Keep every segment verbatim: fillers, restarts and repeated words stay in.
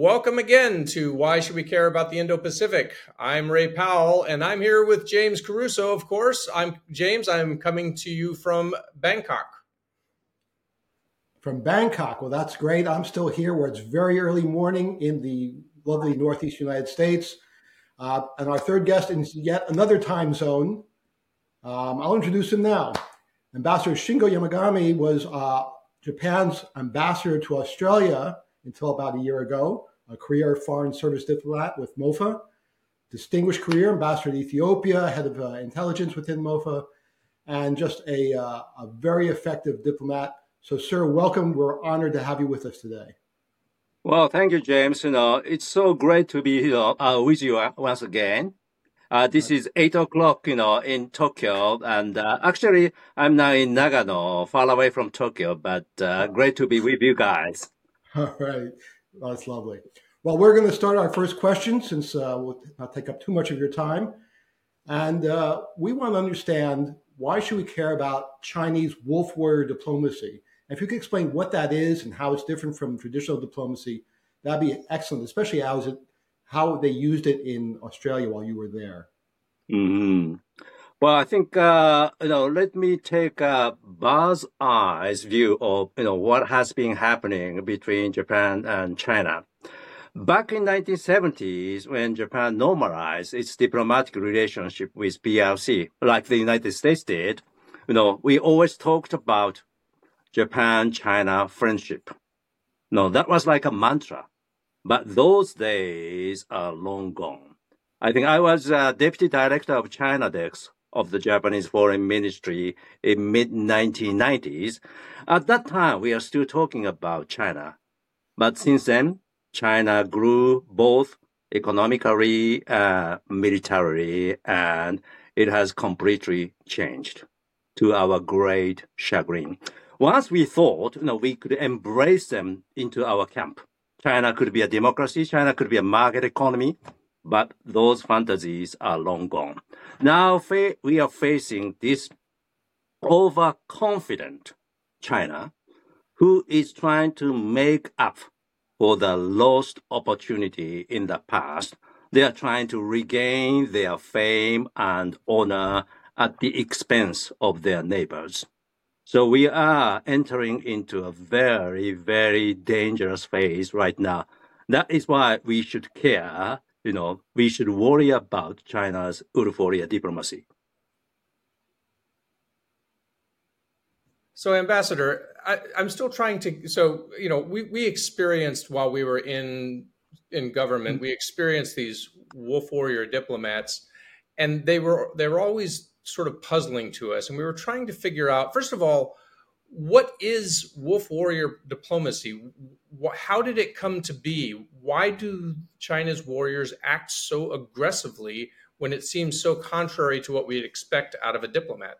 Welcome again to Why Should We Care About the Indo-Pacific? I'm Ray Powell, and I'm here with James Caruso, of course. I'm James. I'm coming to you from Bangkok. From Bangkok. Well, that's great. I'm still here where it's very early morning in the lovely Northeast United States. Uh, and our third guest in yet another time zone. Um, I'll introduce him now. Ambassador Shingo Yamagami was uh, Japan's ambassador to Australia until about a year ago, a career foreign service diplomat with MOFA, distinguished career, ambassador to Ethiopia, head of uh, intelligence within MOFA, and just a, uh, a very effective diplomat. So, sir, welcome. We're honored to have you with us today. Well, thank you, James. You know, it's so great to be here uh, with you once again. Uh, this is eight o'clock, you know, in Tokyo, and uh, actually, I'm now in Nagano, far away from Tokyo, but uh, great to be with you guys. All right. Well, that's lovely. Well, we're going to start our first question since uh, we'll not take up too much of your time. And uh, we want to understand, why should we care about Chinese wolf warrior diplomacy? If you could explain what that is and how it's different from traditional diplomacy, that'd be excellent, especially how, is it, how they used it in Australia while you were there. Mm-hmm. Well, I think, uh, you know, let me take a bird's eyes view of, you know, what has been happening between Japan and China. Back in nineteen seventies, when Japan normalized its diplomatic relationship with P R C, like the United States did, you know, we always talked about Japan-China friendship. No, that was like a mantra. But those days are long gone. I think I was uh, deputy director of China Desk of the Japanese Foreign Ministry in mid nineteen nineties. At that time, we are still talking about China. But since then, China grew both economically, uh, militarily, and it has completely changed to our great chagrin. Once we thought, you know, we could embrace them into our camp. China could be a democracy, China could be a market economy, but those fantasies are long gone. Now fa- we are facing this overconfident China who is trying to make up for the lost opportunity in the past. They are trying to regain their fame and honor at the expense of their neighbors. So we are entering into a very, very dangerous phase right now. That is why we should care, you know, we should worry about China's wolf warrior diplomacy. So, Ambassador, I, I'm still trying to, so, you know, we, we experienced while we were in in government, we experienced these wolf warrior diplomats, and they were they were always sort of puzzling to us. And we were trying to figure out, first of all, what is wolf warrior diplomacy? How did it come to be? Why do China's warriors act so aggressively when it seems so contrary to what we'd expect out of a diplomat?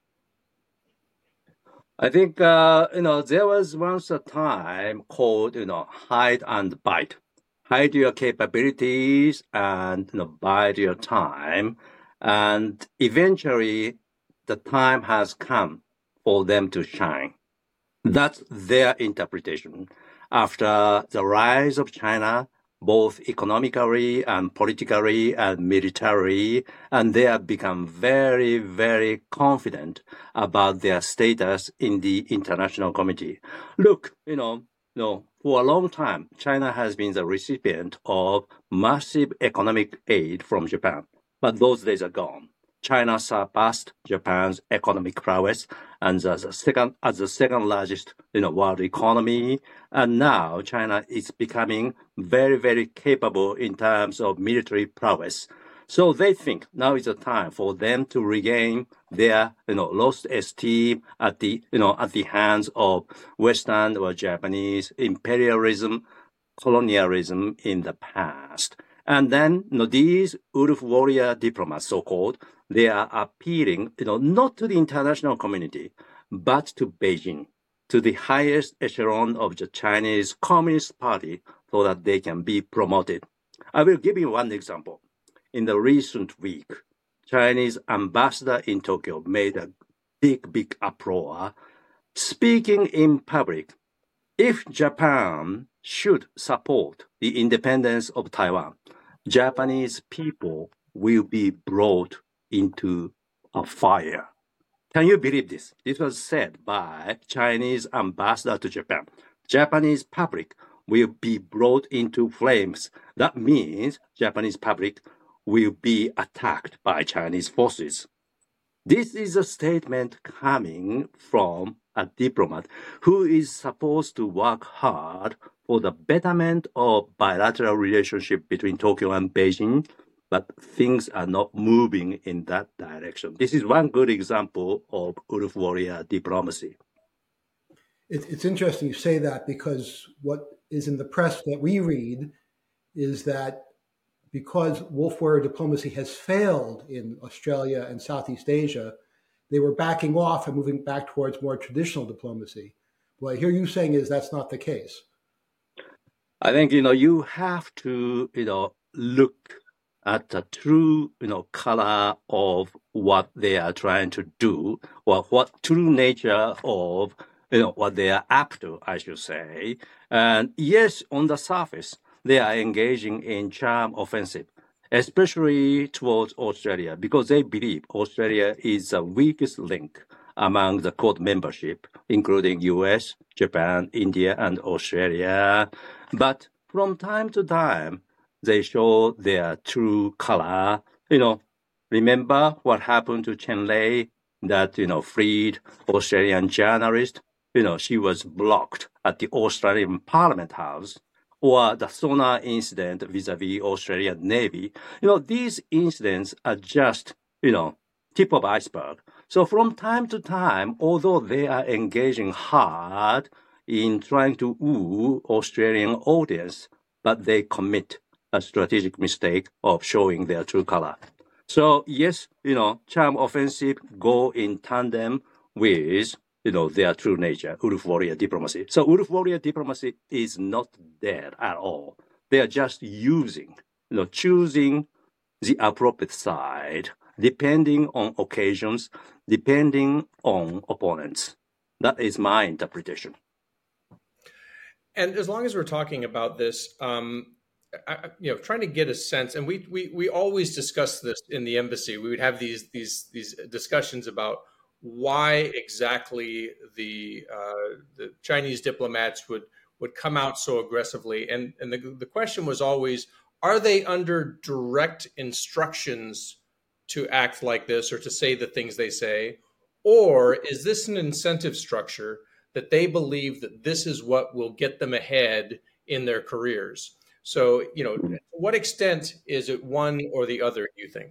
I think, uh, you know, there was once a time called, you know, hide and bite. Hide your capabilities and, you know, bide your time. And eventually, the time has come for them to shine. That's their interpretation. After the rise of China, both economically and politically and militarily, and they have become very, very confident about their status in the international community. Look, you know, you know, for a long time, China has been the recipient of massive economic aid from Japan, but those days are gone. China surpassed Japan's economic prowess and as the second as the second largest, you know, world economy. And now China is becoming very, very capable in terms of military prowess. So they think now is the time for them to regain their, you know, lost esteem at the, you know, at the hands of Western or Japanese imperialism, colonialism in the past. And then, you know, these wolf warrior diplomats, so-called, they are appealing, you know, not to the international community, but to Beijing, to the highest echelon of the Chinese Communist Party, so that they can be promoted. I will give you one example. In the recent week, Chinese ambassador in Tokyo made a big, big uproar, speaking in public if Japan should support the independence of Taiwan, Japanese people will be brought into a fire. Can you believe this? This was said by Chinese ambassador to Japan. Japanese public will be brought into flames. That means Japanese public will be attacked by Chinese forces. This is a statement coming from a diplomat who is supposed to work hard for the betterment of bilateral relationship between Tokyo and Beijing, but things are not moving in that direction. This is one good example of Wolf Warrior diplomacy. It, it's interesting you say that, because what is in the press that we read is that because Wolf Warrior diplomacy has failed in Australia and Southeast Asia, they were backing off and moving back towards more traditional diplomacy. What I hear you saying is that's not the case. I think, you know, you have to, you know, look at the true, you know, color of what they are trying to do, or what true nature of, you know, what they are up to, I should say. And yes, on the surface, they are engaging in charm offensive, especially towards Australia, because they believe Australia is the weakest link among the Quad membership, including U S, Japan, India, and Australia. But from time to time, they show their true color. You know, remember what happened to Chen Lei, that, you know, freed Australian journalist? You know, she was blocked at the Australian Parliament House, or the sonar incident vis-a-vis Australian Navy. You know, these incidents are just, you know, tip of iceberg. So from time to time, although they are engaging hard in trying to woo Australian audience, but they commit a strategic mistake of showing their true color. So yes, you know, charm offensive go in tandem with, you know, their true nature, Wolf Warrior diplomacy. So Wolf Warrior diplomacy is not dead at all. They are just using, you know, choosing the appropriate side, depending on occasions, depending on opponents. That is my interpretation. And as long as we're talking about this, um, I, you know, trying to get a sense, and we we we always discuss this in the embassy. We would have these these these discussions about why exactly the uh, the Chinese diplomats would would come out so aggressively, and and the the question was always, are they under direct instructions to act like this or to say the things they say, or is this an incentive structure that they believe that this is what will get them ahead in their careers? So, you know, to what extent is it one or the other, you think?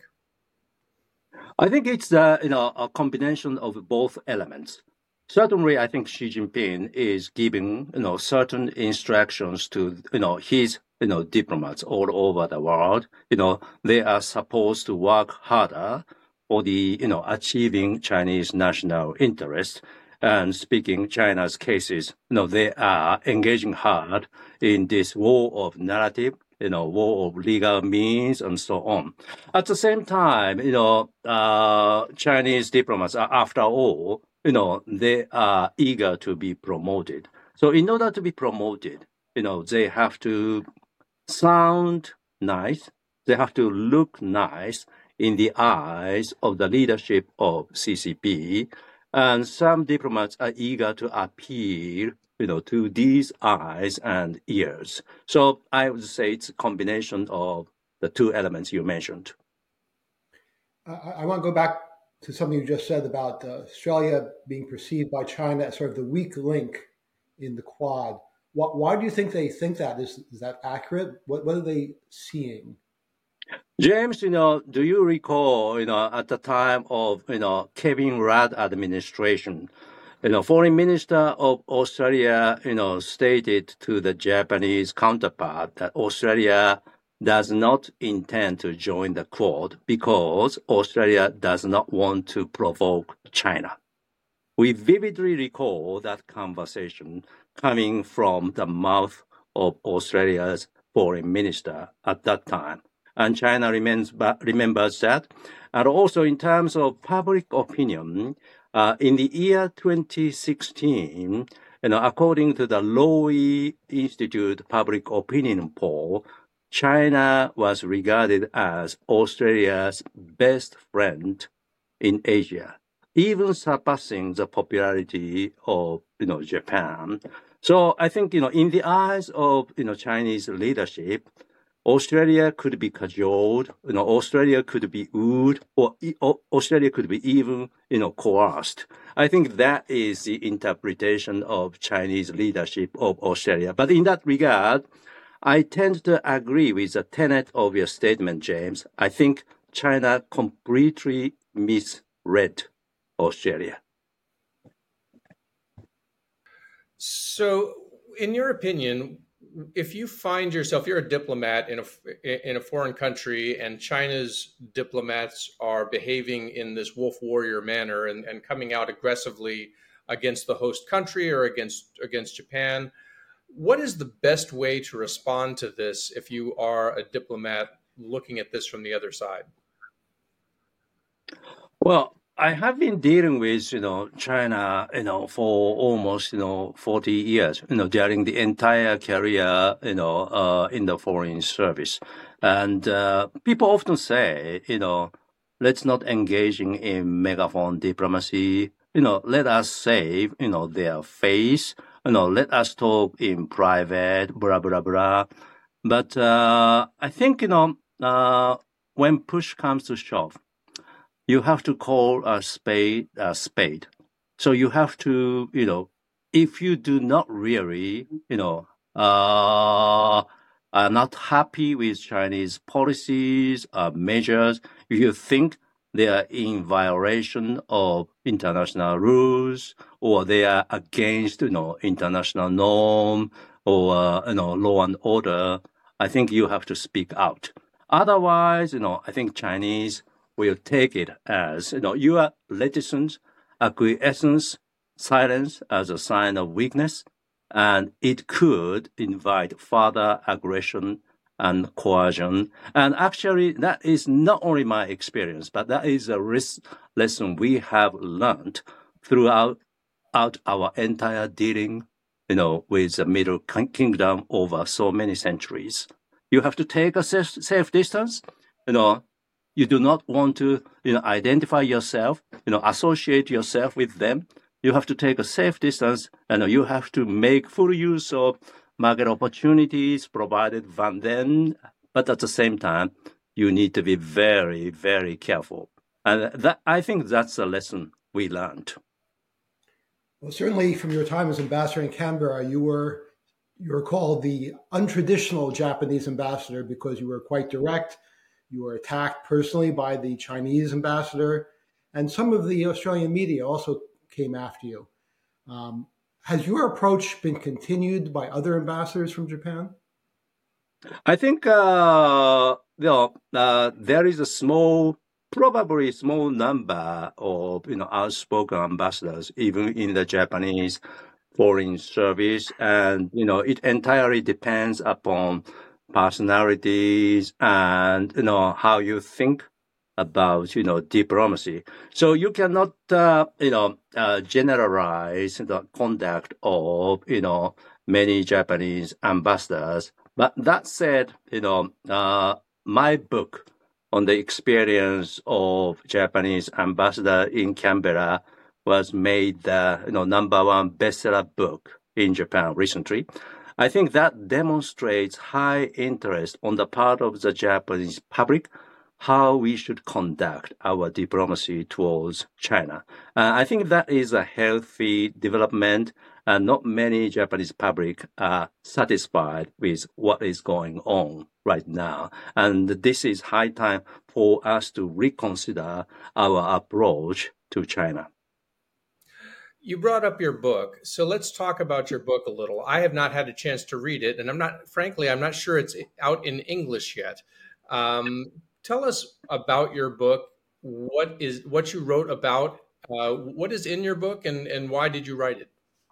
I think it's uh, you know, a combination of both elements. Certainly, I think Xi Jinping is giving, you know, certain instructions to, you know, his, you know, diplomats all over the world. You know, they are supposed to work harder for the, you know, achieving Chinese national interest. And speaking China's cases, you know, they are engaging hard in this war of narrative, you know, war of legal means and so on. At the same time, you know, uh, Chinese diplomats are, after all, you know, they are eager to be promoted. So in order to be promoted, you know, they have to sound nice. They have to look nice in the eyes of the leadership of C C P. And some diplomats are eager to appeal, you know, to these eyes and ears. So I would say it's a combination of the two elements you mentioned. I, I want to go back to something you just said about uh, Australia being perceived by China as sort of the weak link in the Quad. Why, why do you think they think that? Is, is that accurate? What, what are they seeing? James, you know, do you recall, you know, at the time of, you know, Kevin Rudd administration, you know, Foreign Minister of Australia, you know, stated to the Japanese counterpart that Australia does not intend to join the Quad because Australia does not want to provoke China. We vividly recall that conversation coming from the mouth of Australia's foreign minister at that time. And China remains, remembers that. And also in terms of public opinion, uh, in the year twenty sixteen, you know, according to the Lowy Institute Public Opinion poll, China was regarded as Australia's best friend in Asia, even surpassing the popularity of, you know, Japan. So I think, you know, in the eyes of, you know, Chinese leadership, Australia could be cajoled, you know, Australia could be wooed, or Australia could be even, you know, coerced. I think that is the interpretation of Chinese leadership of Australia. But in that regard, I tend to agree with the tenet of your statement, James. I think China completely misread Australia. So, in your opinion, if you find yourself, you're a diplomat in a in a foreign country, and China's diplomats are behaving in this wolf warrior manner and, and coming out aggressively against the host country or against against Japan, what is the best way to respond to this if you are a diplomat looking at this from the other side? Well, I have been dealing with, you know, China, you know, for almost, you know, forty years, you know, during the entire career, you know, uh, in the foreign service. And uh, people often say, you know, let's not engage in megaphone diplomacy. You know, let us save, you know, their face. You know, let us talk in private, blah, blah, blah. But uh, I think, you know, uh, when push comes to shove, you have to call a spade a spade. So you have to, you know, if you do not really, you know, uh, are not happy with Chinese policies, uh, measures, if you think they are in violation of international rules or they are against, you know, international norm or, uh, you know, law and order, I think you have to speak out. Otherwise, you know, I think Chinese will take it as, you know, your reticence, acquiescence, silence as a sign of weakness, and it could invite further aggression and coercion. And actually, that is not only my experience, but that is a lesson we have learned throughout out our entire dealing, you know, with the Middle Kingdom over so many centuries. You have to take a safe, safe distance, you know. You do not want to, you know, identify yourself, you know, associate yourself with them. You have to take a safe distance, and you have to make full use of market opportunities provided from them. But at the same time, you need to be very, very careful. And that, I think that's a lesson we learned. Well, certainly from your time as ambassador in Canberra, you were you were called the untraditional Japanese ambassador because you were quite direct. You were attacked personally by the Chinese ambassador, and some of the Australian media also came after you. Um, has your approach been continued by other ambassadors from Japan? I think uh, you know, uh, there is a small, probably small number of, you know, outspoken ambassadors, even in the Japanese foreign service, and, you know, it entirely depends upon personalities and, you know, how you think about, you know, diplomacy. So you cannot, uh, you know, uh, generalize the conduct of, you know, many Japanese ambassadors. But that said, you know, uh, my book on the experience of Japanese ambassador in Canberra was made the, you know, number one bestseller book in Japan recently. I think that demonstrates high interest on the part of the Japanese public how we should conduct our diplomacy towards China. Uh, I think that is a healthy development, and not many Japanese public are satisfied with what is going on right now. And this is high time for us to reconsider our approach to China. You brought up your book, so let's talk about your book a little. I have not had a chance to read it, and I'm not, frankly, I'm not sure it's out in English yet. Um, tell us about your book. What is what you wrote about? Uh, what is in your book, and and why did you write it?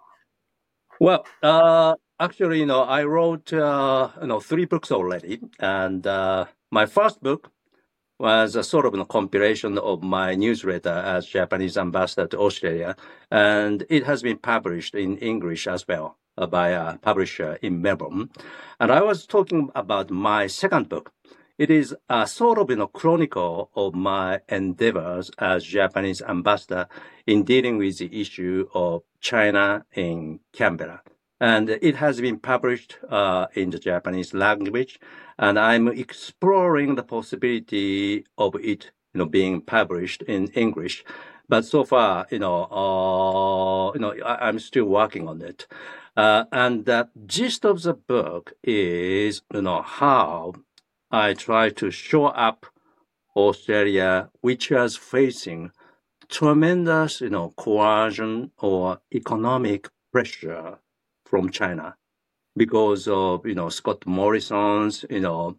Well, uh, actually, you know, I wrote uh, you know three books already, and uh, my first book was a sort of a compilation of my newsletter as Japanese ambassador to Australia, and it has been published in English as well by a publisher in Melbourne. And I was talking about my second book. It is a sort of you know, chronicle of my endeavors as Japanese ambassador in dealing with the issue of China in Canberra. And it has been published uh, in the Japanese language, and I'm exploring the possibility of it you know, being published in English. But so far, you know, uh, you know, I, I'm still working on it. Uh, and the gist of the book is, you know, how I try to show up Australia, which was facing tremendous, you know, coercion or economic pressure from China because of, you know, Scott Morrison's, you know,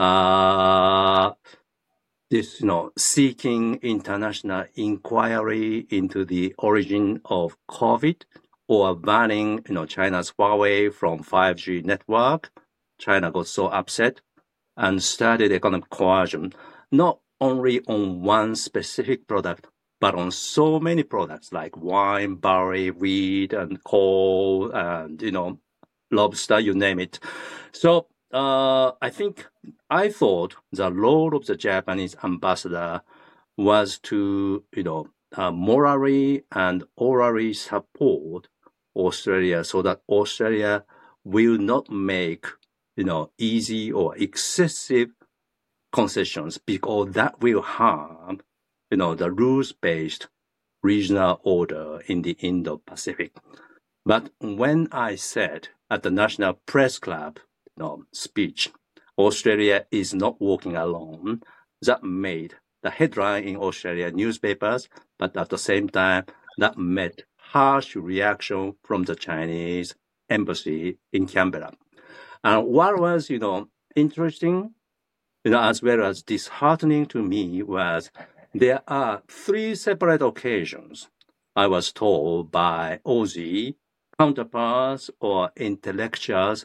uh, this, you know, seeking international inquiry into the origin of COVID or banning, you know, China's Huawei from five G network. China got so upset and started economic coercion, not only on one specific product, but on so many products like wine, barley, wheat, and coal, and, you know, lobster, you name it. So uh, I think I thought the role of the Japanese ambassador was to, you know, uh, morally and orally support Australia so that Australia will not make, you know, easy or excessive concessions because that will harm, you know, the rules-based regional order in the Indo-Pacific. But when I said at the National Press Club you know, speech, Australia is not walking alone, that made the headline in Australian newspapers, but at the same time, that met harsh reaction from the Chinese embassy in Canberra. And what was, you know, interesting, you know, as well as disheartening to me was there are three separate occasions I was told by Aussie counterparts or intellectuals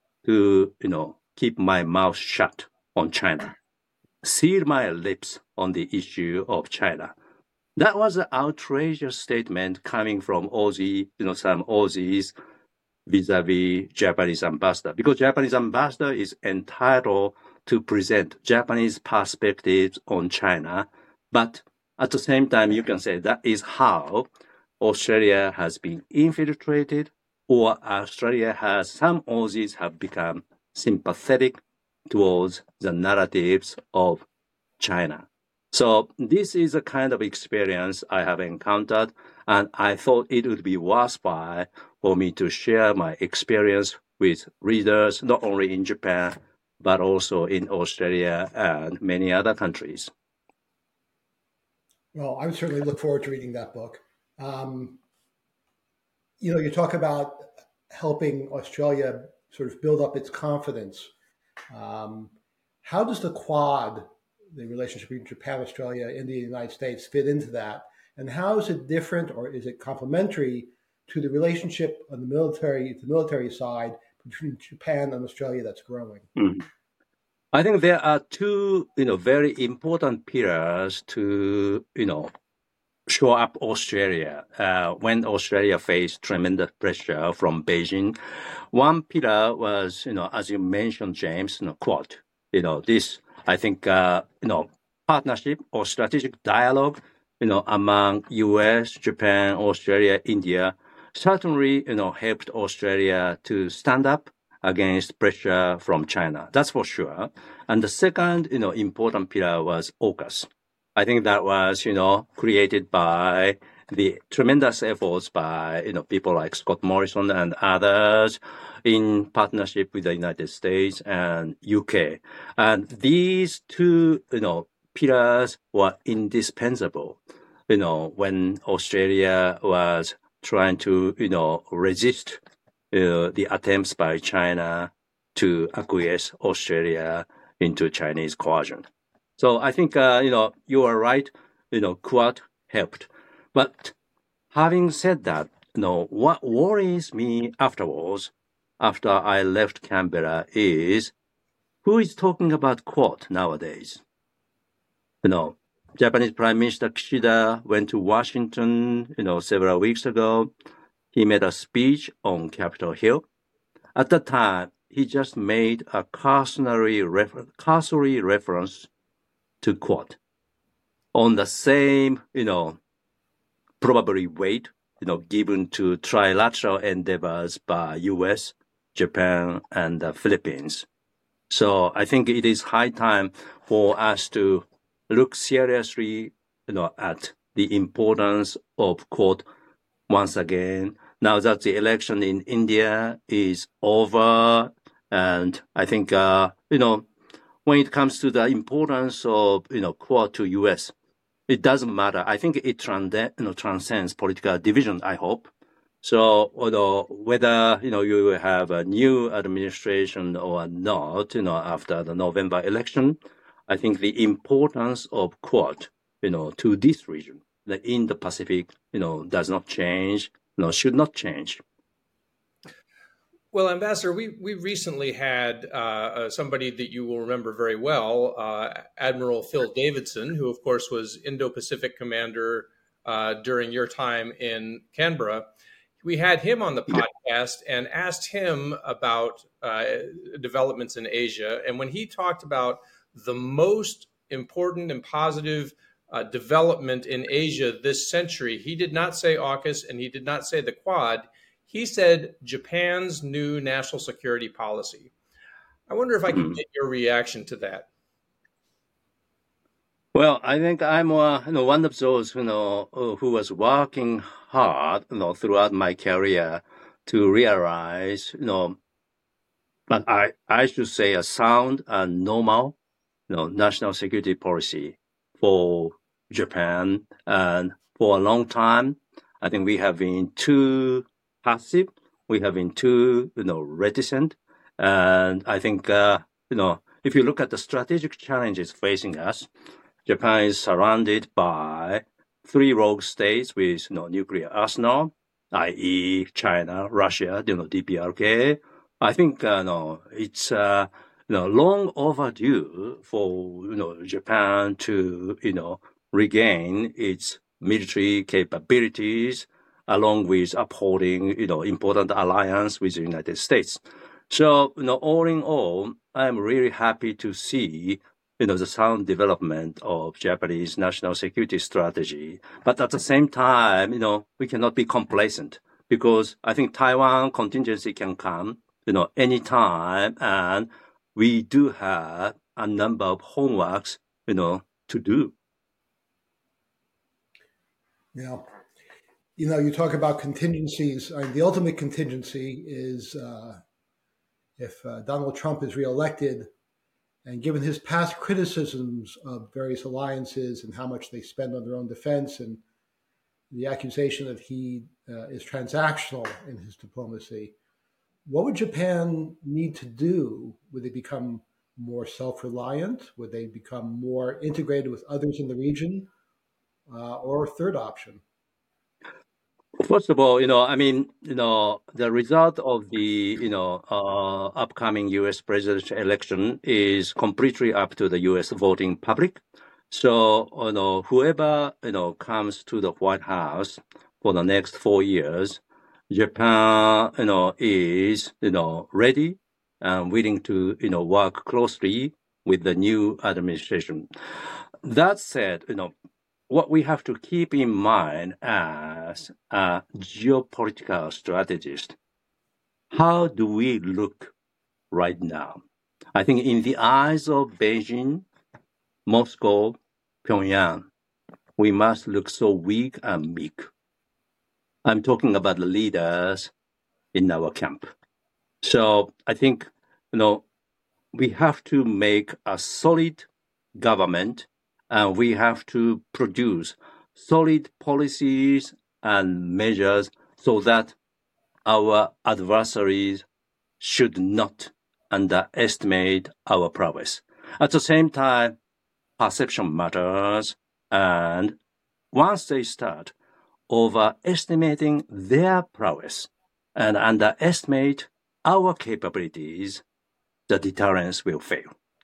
to, you know, keep my mouth shut on China, seal my lips on the issue of China. That was an outrageous statement coming from Aussie, you know, some Aussies vis-a-vis Japanese ambassador, because Japanese ambassador is entitled to present Japanese perspectives on China. But at the same time, you can say that is how Australia has been infiltrated, or Australia has, some Aussies have become sympathetic towards the narratives of China. So this is a kind of experience I have encountered, and I thought it would be worthwhile for me to share my experience with readers, not only in Japan, but also in Australia and many other countries. Well, I would certainly look forward to reading that book. Um, you know, you talk about helping Australia sort of build up its confidence. Um, how does the Quad, the relationship between Japan, Australia, India, and the United States, fit into that? And how is it different, or is it complementary to the relationship on the military, the military side between Japan and Australia that's growing? Mm. I think there are two, you know, very important pillars to, you know, show up Australia uh, when Australia faced tremendous pressure from Beijing. One pillar was, you know, as you mentioned, James, you know, Quad. You know, this, I think, uh, you know, partnership or strategic dialogue, you know, among U S, Japan, Australia, India, certainly, you know, helped Australia to stand up against pressure from China. That's for sure. And the second, you know, important pillar was AUKUS. I think that was, you know, created by the tremendous efforts by, you know, people like Scott Morrison and others in partnership with the United States and U K. And these two, you know, pillars were indispensable, you know, when Australia was trying to, you know, resist uh, the attempts by China to acquiesce Australia into Chinese coercion. So I think, uh, you know, you are right, you know, Quad helped. But having said that, you know, what worries me afterwards, after I left Canberra, is who is talking about Quad nowadays? you know, Japanese Prime Minister Kishida went to Washington, you know, several weeks ago. He made a speech on Capitol Hill. At that time, he just made a cursory, refer- cursory reference to Quad on the same, you know, probably weight, you know, given to trilateral endeavors by U S, Japan, and the Philippines. So I think it is high time for us to look seriously, you know, at the importance of Quad once again. Now that the election in India is over, and I think, uh, you know, when it comes to the importance of, you know, Quad to U S, it doesn't matter. I think it trans- you know, transcends political division, I hope. So, although whether, you know, you will have a new administration or not, you know, after the November election, I think the importance of Quad, you know, to this region, the Indo-Pacific, you know, does not change, you know, should not change. Well, Ambassador, we, we recently had uh, uh, somebody that you will remember very well, uh, Admiral Phil Davidson, who, of course, was Indo-Pacific commander uh, during your time in Canberra. We had him on the podcast and asked him about uh, developments in Asia. And when he talked about the most important and positive uh, development in Asia this century, he did not say AUKUS and he did not say the Quad. He said Japan's new national security policy. I wonder if I could get your reaction to that. Well, I think I'm uh, you know, one of those you know, who was working hard you know, throughout my career to realize, you know, but I, I should say a sound and normal you know, national security policy for Japan. And for a long time, I think we have been too passive. We have been too, you know, reticent. And I think, uh, you know, if you look at the strategic challenges facing us, Japan is surrounded by three rogue states with, you know, nuclear arsenal, that is. China, Russia, you know, D P R K. I think, uh, no, it's, uh, you know, long overdue for, you know, Japan to, you know, regain its military capabilities along with upholding, you know, important alliance with the United States. So, you know, all in all, I'm really happy to see, you know, the sound development of Japanese national security strategy. But at the same time, you know, we cannot be complacent because I think Taiwan contingency can come, you know, anytime, and we do have a number of homeworks, you know, to do. Yeah. You know, you talk about contingencies. I mean, the ultimate contingency is uh, if uh, Donald Trump is reelected, and given his past criticisms of various alliances and how much they spend on their own defense, and the accusation that he uh, is transactional in his diplomacy, what would Japan need to do? Would they become more self-reliant? Would they become more integrated with others in the region? Uh, or a third option? First of all, you know, I mean, you know, the result of the, you know, uh, upcoming U S presidential election is completely up to the U S voting public. So, you know, whoever, you know, comes to the White House for the next four years, Japan, you know, is, you know, ready and willing to, you know, work closely with the new administration. That said, you know, what we have to keep in mind as a geopolitical strategist, how do we look right now? I think in the eyes of Beijing, Moscow, Pyongyang, we must look so weak and meek. I'm talking about the leaders in our camp. So I think, you know, we have to make a solid government, and we have to produce solid policies and measures so that our adversaries should not underestimate our prowess. At the same time, perception matters, and once they start overestimating their prowess and underestimate our capabilities, the deterrence will fail.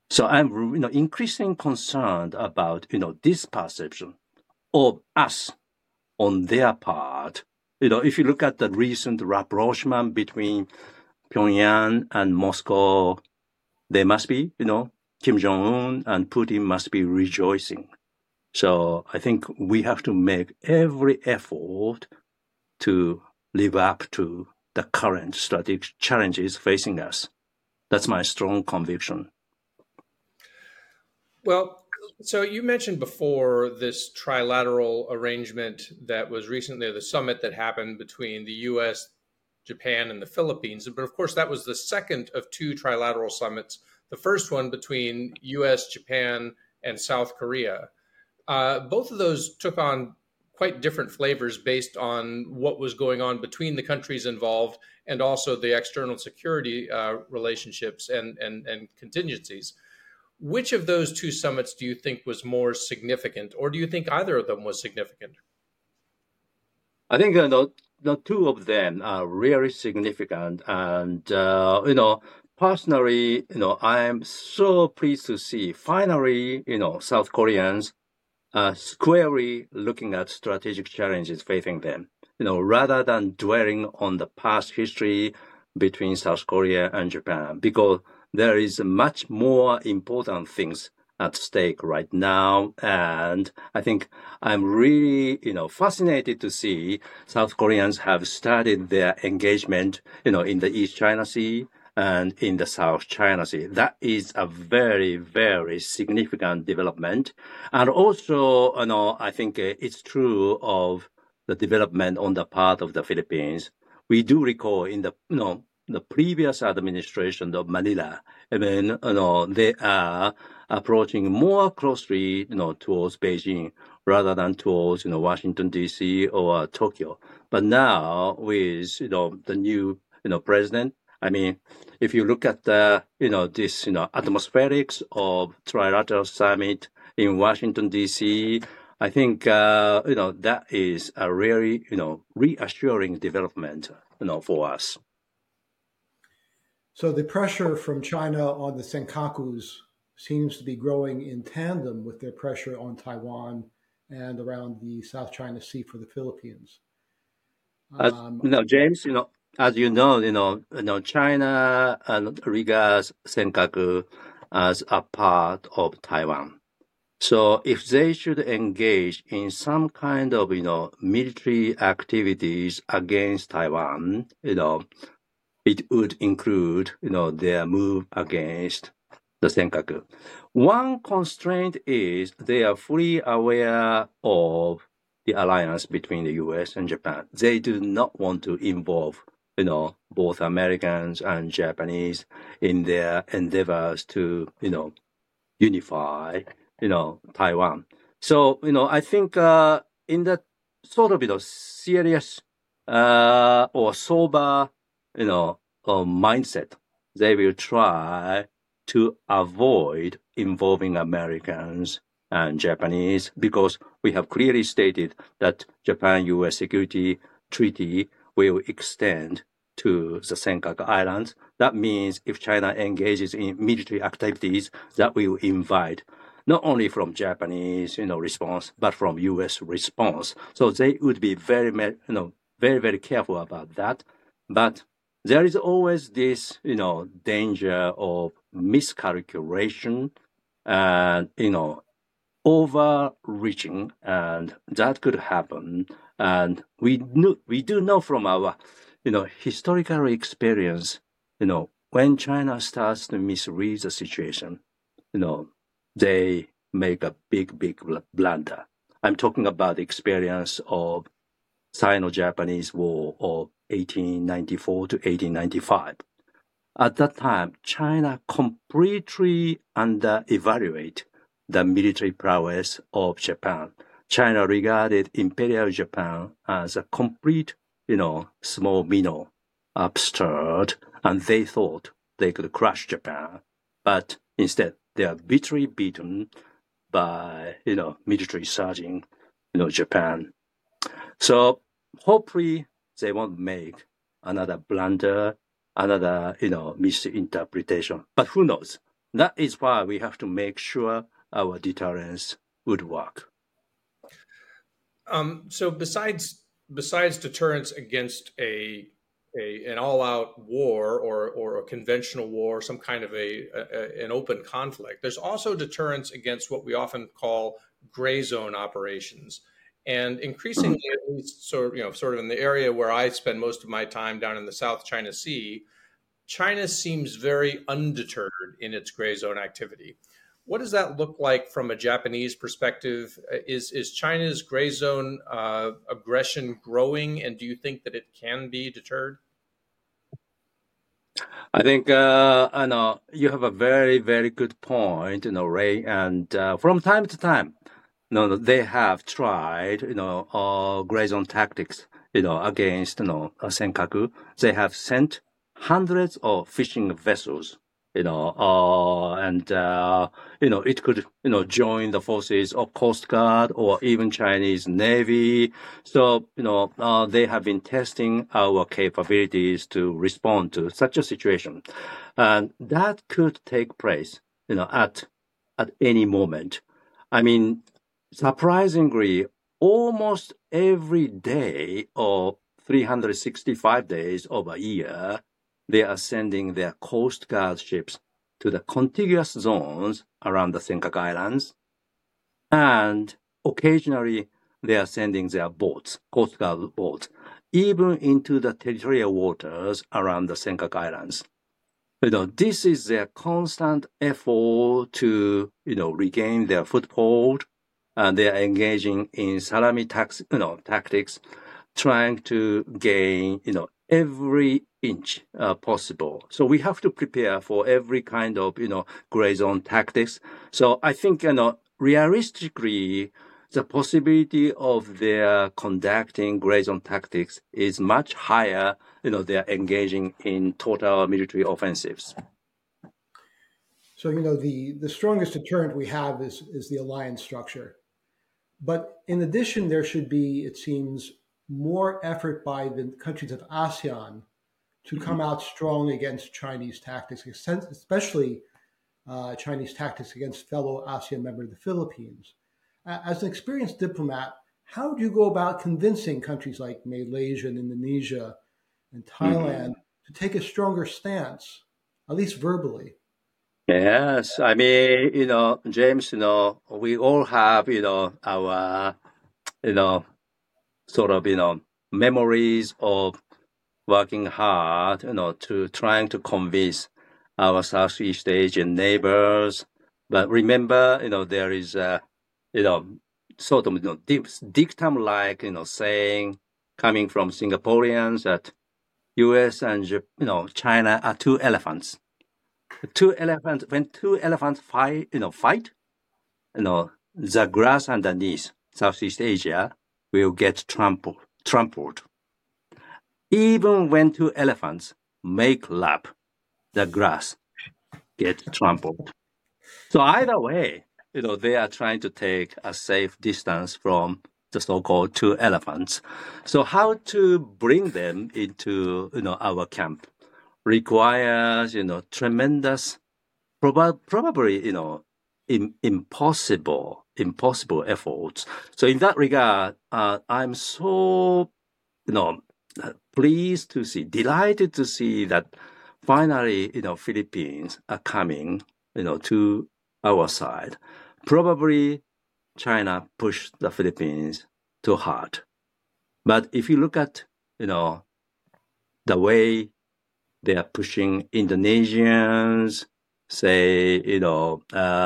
So I'm, you know, increasingly concerned about, you know, this perception of us on their part. You know, if you look at the recent rapprochement between Pyongyang and Moscow, they must be, you know, Kim Jong-un and Putin must be rejoicing. So I think we have to make every effort to live up to the current strategic challenges facing us. That's my strong conviction. Well, so you mentioned before this trilateral arrangement that was recently the summit that happened between the U S, Japan, and the Philippines. But of course, that was the second of two trilateral summits, the first one between U S, Japan, and South Korea. Uh, both of those took on quite different flavors based on what was going on between the countries involved and also the external security uh, relationships and, and, and contingencies. Which of those two summits do you think was more significant, or do you think either of them was significant? I think uh, the, the two of them are really significant. And, uh, you know, personally, you know, I'm so pleased to see finally, you know, South Koreans uh, squarely looking at strategic challenges facing them, you know, rather than dwelling on the past history between South Korea and Japan, because there is much more important things at stake right now. And I think I'm really, you know, fascinated to see South Koreans have started their engagement, you know, in the East China Sea and in the South China Sea. That is a very, very significant development. And also, you know, I think it's true of the development on the part of the Philippines. We do recall in the, you know, the previous administration of Manila, I mean, you know, they are approaching more closely, you know, towards Beijing rather than towards, you know, Washington, D C or Tokyo. But now with, you know, the new, you know, president, I mean, if you look at the, you know, this, you know, atmospherics of trilateral summit in Washington, D C, I think, uh, you know, that is a really, you know, reassuring development, you know, for us. So the pressure from China on the Senkakus seems to be growing in tandem with their pressure on Taiwan and around the South China Sea for the Philippines. As Um, you know, James, you know, as you know, you know, you know, China and regards Senkaku as a part of Taiwan. So if they should engage in some kind of, you know, military activities against Taiwan, you know, it would include, you know, their move against the Senkaku. One constraint is they are fully aware of the alliance between the U S and Japan. They do not want to involve, you know, both Americans and Japanese in their endeavors to, you know, unify, you know, Taiwan. So, you know, I think uh, in that sort of, you know, serious uh, or sober, you know, uh, mindset, they will try to avoid involving Americans and Japanese, because we have clearly stated that Japan-U S security treaty will extend to the Senkaku Islands. That means if China engages in military activities, that will invite not only from Japanese, you know, response, but from U S response. So they would be very, you know, very, very careful about that. But there is always this, you know, danger of miscalculation and, you know, overreaching, and that could happen. And we knew, we do know from our, you know, historical experience, you know, when China starts to misread the situation, you know, they make a big, big blunder. I'm talking about the experience of Sino-Japanese War of eighteen ninety-four to eighteen ninety-five. At that time, China completely under-evaluated the military prowess of Japan. China regarded Imperial Japan as a complete, you know, small minnow, upstart, and they thought they could crush Japan. But instead, they are bitterly beaten by, you know, military surging, you know, Japan. So hopefully they won't make another blunder, another, you know, misinterpretation. But who knows? that is why we have to make sure our deterrence would work. Um, so besides besides deterrence against a, a an all-out war or or a conventional war, some kind of a, a an open conflict, there's also deterrence against what we often call gray zone operations. And increasingly, at least sort of, you know, sort of in the area where I spend most of my time down in the South China Sea, China seems very undeterred in its gray zone activity. What does that look like from a Japanese perspective? Is is China's gray zone uh, aggression growing, and do you think that it can be deterred? I think uh, I know you have a very very good point, you know, Ray. And uh, from time to time, you know, they have tried, you know, uh, gray zone tactics, you know, against, you know, Senkaku. They have sent hundreds of fishing vessels, you know, uh, and, uh, you know, it could, you know, join the forces of Coast Guard or even Chinese Navy. So, you know, uh, they have been testing our capabilities to respond to such a situation. And that could take place, you know, at, at any moment. I mean, surprisingly, almost every day or three hundred sixty-five days of a year, they are sending their Coast Guard ships to the contiguous zones around the Senkaku Islands. And occasionally, they are sending their boats, Coast Guard boats, even into the territorial waters around the Senkaku Islands. You know, this is their constant effort to, you know, regain their foothold. And they are engaging in salami tax, you know, tactics, trying to gain, you know, every inch uh, possible. So we have to prepare for every kind of, you know, gray zone tactics. So I think, you know, realistically, the possibility of their conducting gray zone tactics is much higher. You know, they are engaging in total military offensives. So, you know, the, the strongest deterrent we have is, is the alliance structure. But in addition, there should be, it seems, more effort by the countries of ASEAN to come out strong against Chinese tactics, especially uh, Chinese tactics against fellow ASEAN member, the Philippines. As an experienced diplomat, how do you go about convincing countries like Malaysia and Indonesia and Thailand mm-hmm. to take a stronger stance, at least verbally? Yes, I mean, you know, James, you know, we all have, you know, our, you know, sort of, you know, memories of working hard, you know, to trying to convince our Southeast Asian neighbors. But remember, you know, there is a, you know, sort of, you know, dictum-like, you know, saying coming from Singaporeans that U S and, you know, China are two elephants. Two elephants, when two elephants fight, you know, fight, you know, the grass underneath Southeast Asia will get trampled. trampled. Even when two elephants make lap, the grass gets trampled. So either way, you know, they are trying to take a safe distance from the so-called two elephants. So how to bring them into, you know, our camp requires, you know, tremendous, prob- probably, you know, in, impossible, impossible efforts. So in that regard, uh, I'm so, you know, pleased to see, delighted to see that finally, you know, Philippines are coming, you know, to our side. Probably China pushed the Philippines too hard. But if you look at, you know, the way they are pushing Indonesians, say, you know,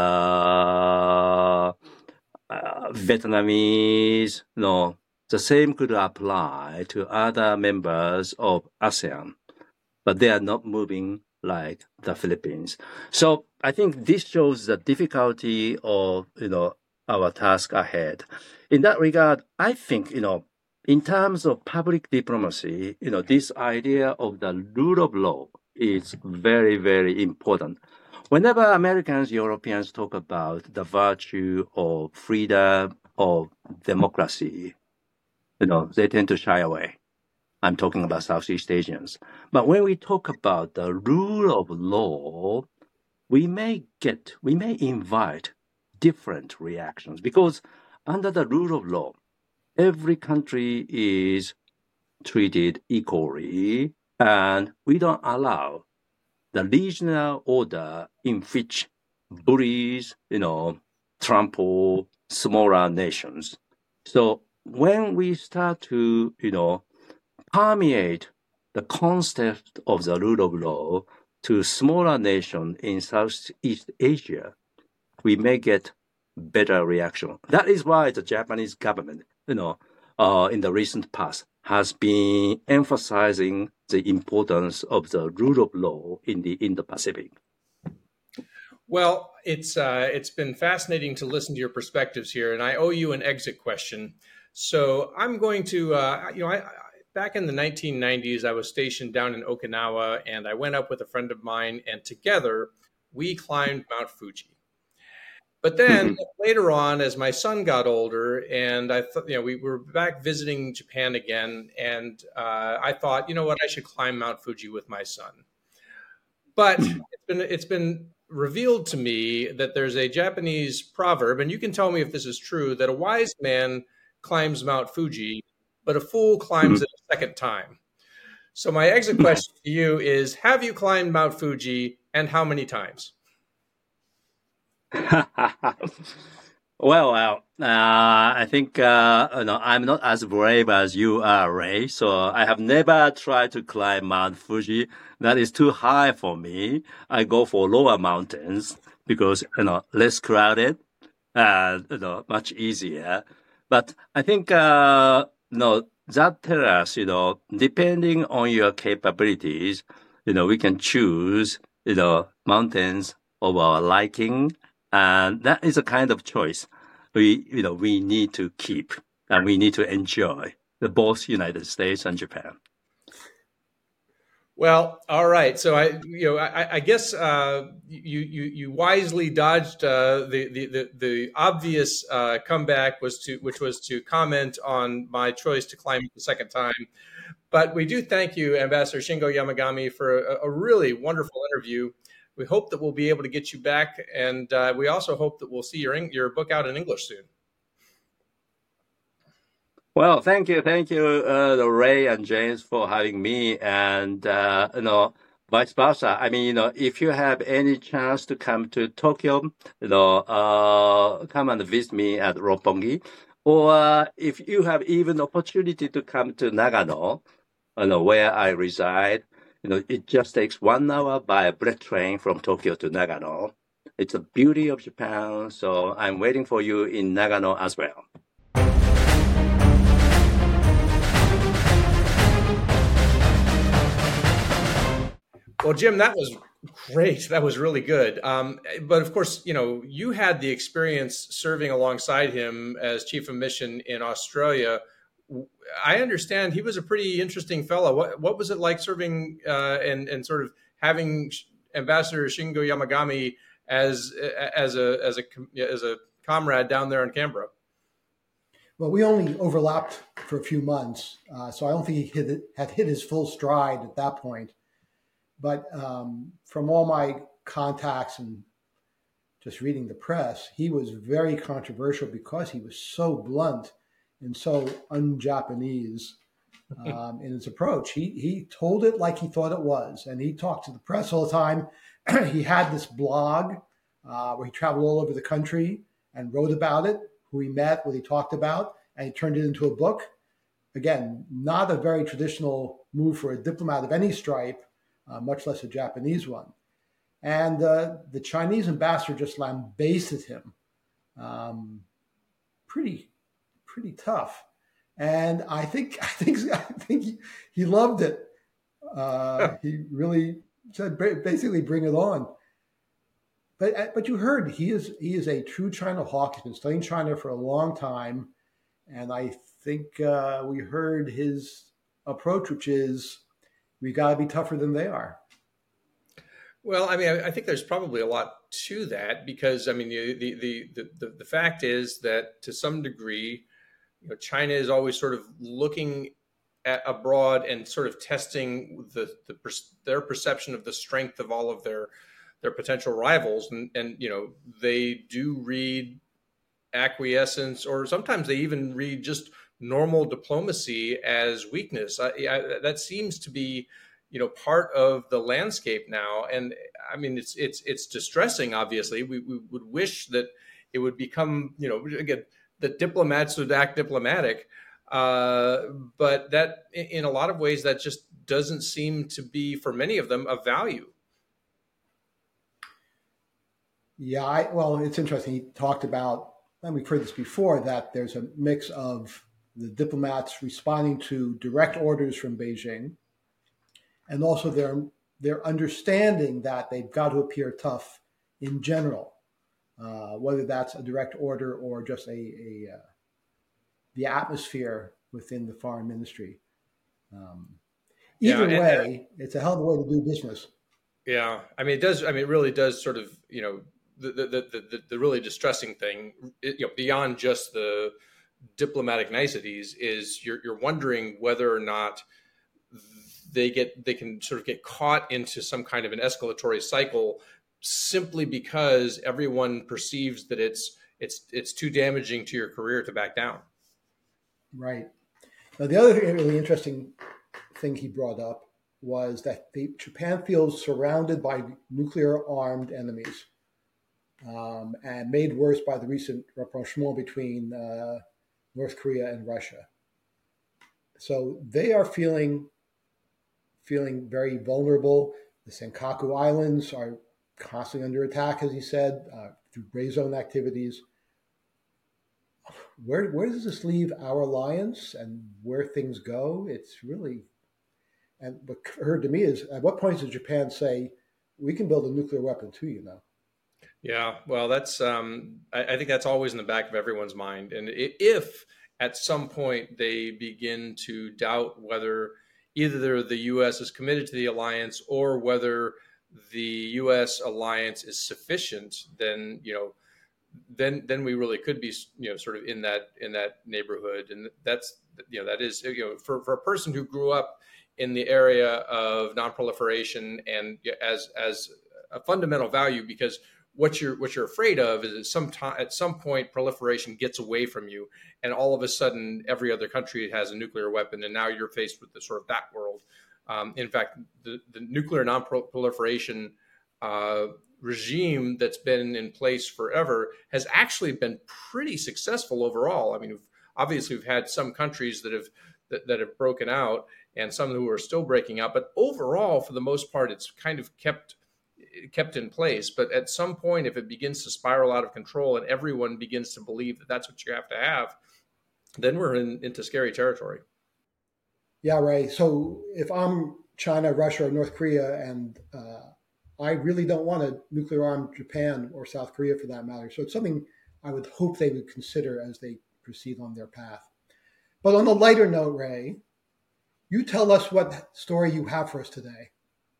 uh, uh, Vietnamese, you know, the same could apply to other members of ASEAN, but they are not moving like the Philippines. So I think this shows the difficulty of, you know, our task ahead. In that regard, I think, you know, in terms of public diplomacy, you know, this idea of the rule of law is very, very important. Whenever Americans, Europeans talk about the virtue of freedom, of democracy, you know, they tend to shy away. I'm talking about Southeast Asians. But when we talk about the rule of law, we may get, we may invite different reactions because under the rule of law, every country is treated equally, and we don't allow the regional order in which bullies, you know, trample smaller nations. So when we start to, you know, permeate the concept of the rule of law to smaller nations in Southeast Asia, we may get better reaction. That is why the Japanese government, you know, uh, in the recent past has been emphasizing the importance of the rule of law in the Indo-Pacific. Well, it's uh, it's been fascinating to listen to your perspectives here, and I owe you an exit question. So I'm going to, uh, you know, I, I, back in the nineteen nineties, I was stationed down in Okinawa, and I went up with a friend of mine, and together we climbed Mount Fuji. But then mm-hmm. later on, as my son got older, and I thought, you know, we were back visiting Japan again, and uh, I thought, you know what, I should climb Mount Fuji with my son. But it's been it's been revealed to me that there's a Japanese proverb, and you can tell me if this is true, that a wise man climbs Mount Fuji, but a fool climbs mm-hmm. it a second time. So my exit question to you is, have you climbed Mount Fuji, and how many times? well, well uh, I think uh, you know, I'm not as brave as you are, Ray. So I have never tried to climb Mount Fuji. That is too high for me. I go for lower mountains because, you know, less crowded and, you know, much easier. But I think, uh, you know, that tells us, you know, depending on your capabilities, you know, we can choose, you know, mountains of our liking. And that is a kind of choice we, you know, we need to keep and we need to enjoy the both United States and Japan. Well, all right. So I, you know, I, I guess uh, you, you you wisely dodged uh, the, the the the obvious uh, comeback was to which was to comment on my choice to climb the second time. But we do thank you, Ambassador Shingo Yamagami, for a, a really wonderful interview. We hope that we'll be able to get you back, and uh, we also hope that we'll see your your book out in English soon. Well, thank you, thank you, uh, Ray and James, for having me, and uh, you know, vice versa. I mean, you know, if you have any chance to come to Tokyo, you know, uh, come and visit me at Roppongi, or uh, if you have even opportunity to come to Nagano, you know, where I reside. You know, it just takes one hour by a bullet train from Tokyo to Nagano. It's the beauty of Japan, so I'm waiting for you in Nagano as well. Well, Jim, that was great. That was really good. Um, but of course, you know, you had the experience serving alongside him as chief of mission in Australia. I understand he was a pretty interesting fellow. What what was it like serving uh, and and sort of having Ambassador Shingo Yamagami as as a as a as a comrade down there in Canberra? Well, we only overlapped for a few months, uh, so I don't think he hit, had hit his full stride at that point. But um, from all my contacts and just reading the press, he was very controversial because he was so blunt and so un-Japanese um, in his approach. He he told it like he thought it was, and he talked to the press all the time. He had this blog uh, where he traveled all over the country and wrote about it, who he met, what he talked about, and he turned it into a book. Again, not a very traditional move for a diplomat of any stripe, uh, much less a Japanese one. And uh, the Chinese ambassador just lambasted him um, pretty pretty tough. And I think I think I think he, he loved it. Uh, he really said basically bring it on. But but you heard he is he is a true China hawk. He's been studying China for a long time, and I think uh, we heard his approach, which is we got to be tougher than they are. Well, I mean, I think there's probably a lot to that because I mean, the the the the, the fact is that to some degree, you know, China is always sort of looking at abroad and sort of testing the, the their perception of the strength of all of their their potential rivals, and, and you know, they do read acquiescence, or sometimes they even read just normal diplomacy as weakness. I, I, that seems to be, you know, part of the landscape now. And I mean, it's it's it's distressing. Obviously, we, we would wish that it would become, you know, again, that diplomats would act diplomatic, uh, but that in a lot of ways that just doesn't seem to be, for many of them, of value. Yeah, I, well, it's interesting. He talked about, and we've heard this before, that there's a mix of the diplomats responding to direct orders from Beijing, and also their their understanding that they've got to appear tough in general, uh, whether that's a direct order or just a, a uh, the atmosphere within the foreign ministry. Um, either yeah, and, way, uh, it's a hell of a way to do business. Yeah, I mean, it does. I mean, it really does sort of, you know, the the the the, the really distressing thing, you know, beyond just the diplomatic niceties, is you're you're wondering whether or not they get they can sort of get caught into some kind of an escalatory cycle simply because everyone perceives that it's it's it's too damaging to your career to back down. Right. Now, the other really interesting thing he brought up was that the, Japan feels surrounded by nuclear-armed enemies, um, and made worse by the recent rapprochement between uh, North Korea and Russia. So they are feeling feeling very vulnerable. The Senkaku Islands are constantly under attack, as he said, uh, through gray zone activities. Where where does this leave our alliance and where things go? It's really, and what occurred to me is, at what point does Japan say, we can build a nuclear weapon too, you know? Yeah, well, that's um, I, I think that's always in the back of everyone's mind. And if at some point they begin to doubt whether either the U S is committed to the alliance or whether the U S alliance is sufficient, then, you know, then then we really could be, you know, sort of in that in that neighborhood. And that's, you know, that is, you know, for, for a person who grew up in the area of nonproliferation and as as a fundamental value, because what you're what you're afraid of is that some time, at some point proliferation gets away from you, and all of a sudden every other country has a nuclear weapon, and now you're faced with the sort of that world. Um, in fact, the, the nuclear non-proliferation uh, regime that's been in place forever has actually been pretty successful overall. I mean, we've, obviously we've had some countries that have that, that have broken out, and some who are still breaking out, but overall, for the most part, it's kind of kept kept in place. But at some point, if it begins to spiral out of control and everyone begins to believe that that's what you have to have, then we're in, into scary territory. Yeah, right. So if I'm China, Russia, or North Korea, and uh, I really don't want a nuclear-armed Japan or South Korea for that matter. So it's something I would hope they would consider as they proceed on their path. But on a lighter note, Ray, you tell us what story you have for us today.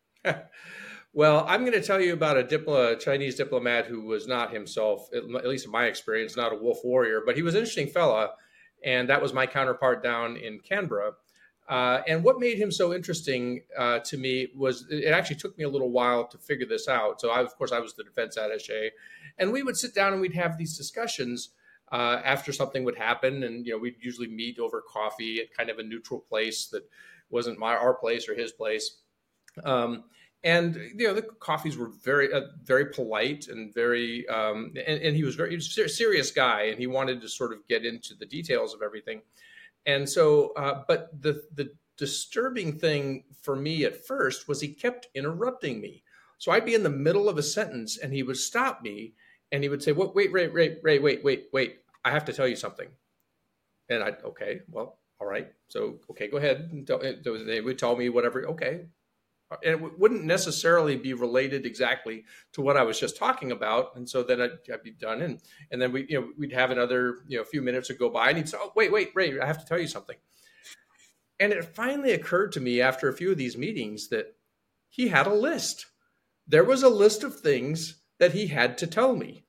Well, I'm going to tell you about a diplo- Chinese diplomat who was not himself, at least in my experience, not a wolf warrior, but he was an interesting fella. And that was my counterpart down in Canberra. Uh, and what made him so interesting uh, to me was it actually took me a little while to figure this out. So, I, of course, I was the defense attaché. And we would sit down and we'd have these discussions uh, after something would happen. And, you know, we'd usually meet over coffee at kind of a neutral place that wasn't my our place or his place. Um, and, you know, the coffees were very, uh, very polite and very, um, and, and he was very he was a serious guy, and he wanted to sort of get into the details of everything. And so, uh, but the the disturbing thing for me at first was he kept interrupting me. So I'd be in the middle of a sentence and he would stop me and he would say, "Wait, wait, wait, wait, wait, wait, wait, wait, I have to tell you something." And I'd, okay, well, all right. So, okay, go ahead. And tell, they would tell me whatever, okay. And it wouldn't necessarily be related exactly to what I was just talking about. And so then I'd, I'd be done. And, and then we, you know, we'd have another, you know, few minutes would go by and he'd say, "Oh, wait, wait, Ray, I have to tell you something." And it finally occurred to me after a few of these meetings that he had a list. There was a list of things that he had to tell me.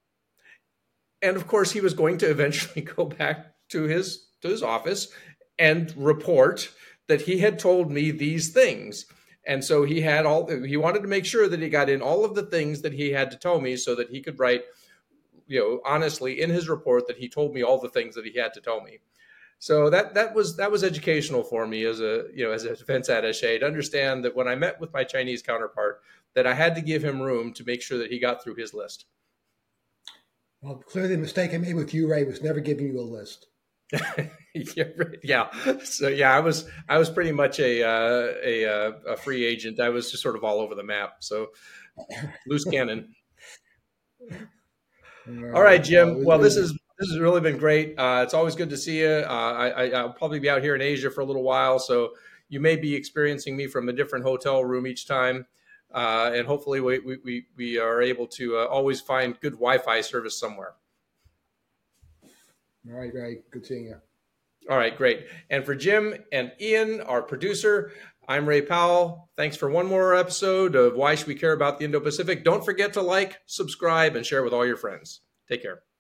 And of course, he was going to eventually go back to his, to his office and report that he had told me these things. And so he had all, he wanted to make sure that he got in all of the things that he had to tell me so that he could write, you know, honestly in his report that he told me all the things that he had to tell me. So that that was that was educational for me as a, you know, as a defense attaché to understand that when I met with my Chinese counterpart, that I had to give him room to make sure that he got through his list. Well, clearly the mistake I made with you, Ray, was never giving you a list. yeah, yeah. So yeah, I was I was pretty much a uh, a a free agent. I was just sort of all over the map. So loose cannon. All right, Jim. Well, this is this has really been great. Uh, it's always good to see you. Uh, I, I'll probably be out here in Asia for a little while, so you may be experiencing me from a different hotel room each time. Uh, and hopefully we, we, we are able to uh, always find good Wi-Fi service somewhere. All right, Ray. Good seeing you. All right, great. And for Jim and Ian, our producer, I'm Ray Powell. Thanks for one more episode of Why Should We Care About the Indo-Pacific? Don't forget to like, subscribe, and share with all your friends. Take care.